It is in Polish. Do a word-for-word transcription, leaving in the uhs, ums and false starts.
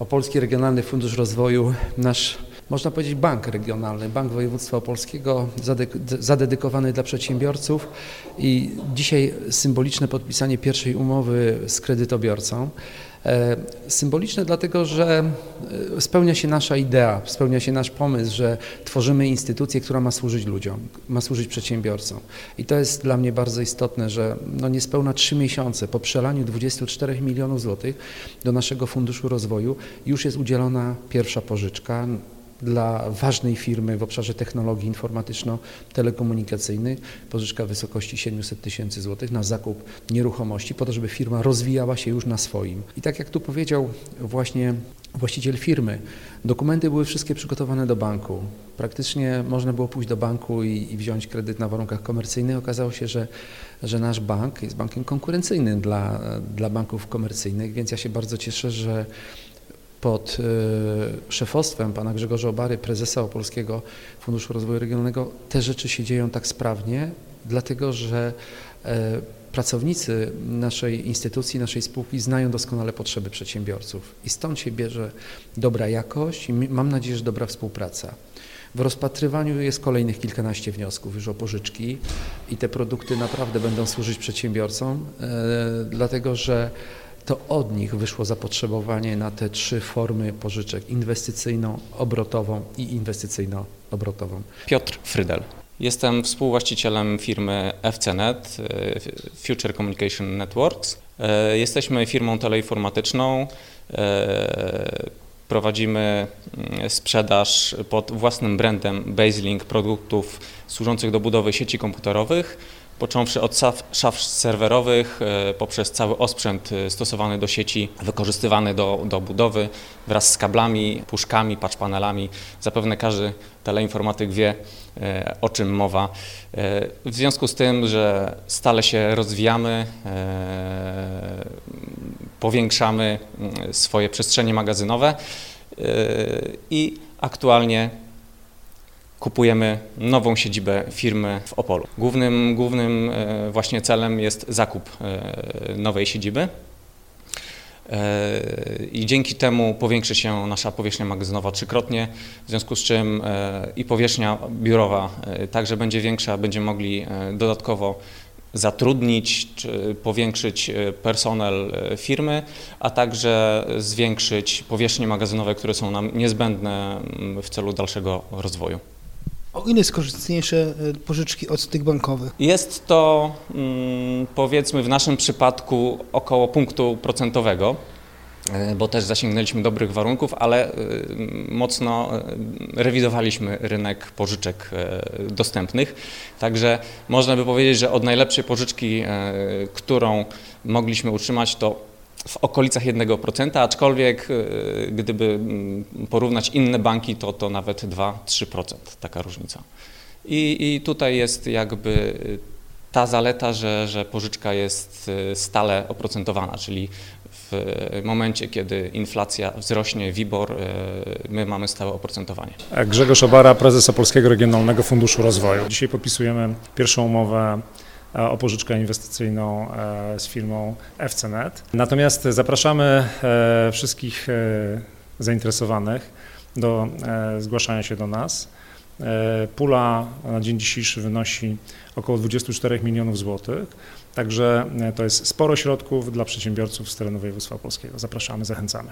Opolski Regionalny Fundusz Rozwoju, nasz, można powiedzieć, bank regionalny, Bank Województwa Opolskiego, zadedykowany dla przedsiębiorców i dzisiaj symboliczne podpisanie pierwszej umowy z kredytobiorcą. Symboliczne dlatego, że spełnia się nasza idea, spełnia się nasz pomysł, że tworzymy instytucję, która ma służyć ludziom, ma służyć przedsiębiorcom. I to jest dla mnie bardzo istotne, że no niespełna trzy miesiące po przelaniu dwudziestu czterech milionów złotych do naszego Funduszu Rozwoju już jest udzielona pierwsza pożyczka dla ważnej firmy w obszarze technologii informatyczno-telekomunikacyjnych, pożyczka w wysokości siedemset tysięcy złotych na zakup nieruchomości po to, żeby firma rozwijała się już na swoim. I tak jak tu powiedział właśnie właściciel firmy, dokumenty były wszystkie przygotowane do banku. Praktycznie można było pójść do banku i, i wziąć kredyt na warunkach komercyjnych. Okazało się, że, że nasz bank jest bankiem konkurencyjnym dla, dla banków komercyjnych, więc ja się bardzo cieszę, że pod szefostwem pana Grzegorza Obary, prezesa Opolskiego Funduszu Rozwoju Regionalnego, te rzeczy się dzieją tak sprawnie, dlatego że pracownicy naszej instytucji, naszej spółki znają doskonale potrzeby przedsiębiorców i stąd się bierze dobra jakość i mam nadzieję, że dobra współpraca. W rozpatrywaniu jest kolejnych kilkanaście wniosków już o pożyczki i te produkty naprawdę będą służyć przedsiębiorcom, dlatego że to od nich wyszło zapotrzebowanie na te trzy formy pożyczek: inwestycyjną, obrotową i inwestycyjno-obrotową. Piotr Frydel. Jestem współwłaścicielem firmy F C Net, Future Communication Networks. Jesteśmy firmą teleinformatyczną. Prowadzimy sprzedaż pod własnym brandem BaseLink produktów służących do budowy sieci komputerowych, począwszy od szaf serwerowych, poprzez cały osprzęt stosowany do sieci, wykorzystywany do, do budowy wraz z kablami, puszkami, patch panelami. Zapewne każdy teleinformatyk wie, o czym mowa. W związku z tym, że stale się rozwijamy, powiększamy swoje przestrzenie magazynowe i aktualnie kupujemy nową siedzibę firmy w Opolu. Głównym, głównym właśnie celem jest zakup nowej siedziby i dzięki temu powiększy się nasza powierzchnia magazynowa trzykrotnie, w związku z czym i powierzchnia biurowa także będzie większa, będziemy mogli dodatkowo zatrudnić czy powiększyć personel firmy, a także zwiększyć powierzchnie magazynowe, które są nam niezbędne w celu dalszego rozwoju. O ile jest korzystniejsze pożyczki od tych bankowych? Jest to, powiedzmy, w naszym przypadku około punktu procentowego, bo też zasięgnęliśmy dobrych warunków, ale mocno rewidowaliśmy rynek pożyczek dostępnych. Także można by powiedzieć, że od najlepszej pożyczki, którą mogliśmy utrzymać, to w okolicach jednego procenta, aczkolwiek gdyby porównać inne banki, to, to nawet dwa do trzech procent taka różnica. I, i tutaj jest jakby ta zaleta, że, że pożyczka jest stale oprocentowana, czyli w momencie, kiedy inflacja wzrośnie, WIBOR, my mamy stałe oprocentowanie. Grzegorz Obara, prezes Opolskiego Regionalnego Funduszu Rozwoju. Dzisiaj podpisujemy pierwszą umowę o pożyczkę inwestycyjną z firmą F C Net. Natomiast zapraszamy wszystkich zainteresowanych do zgłaszania się do nas. Pula na dzień dzisiejszy wynosi około dwudziestu czterech milionów złotych, także to jest sporo środków dla przedsiębiorców z terenu województwa opolskiego. Zapraszamy, zachęcamy.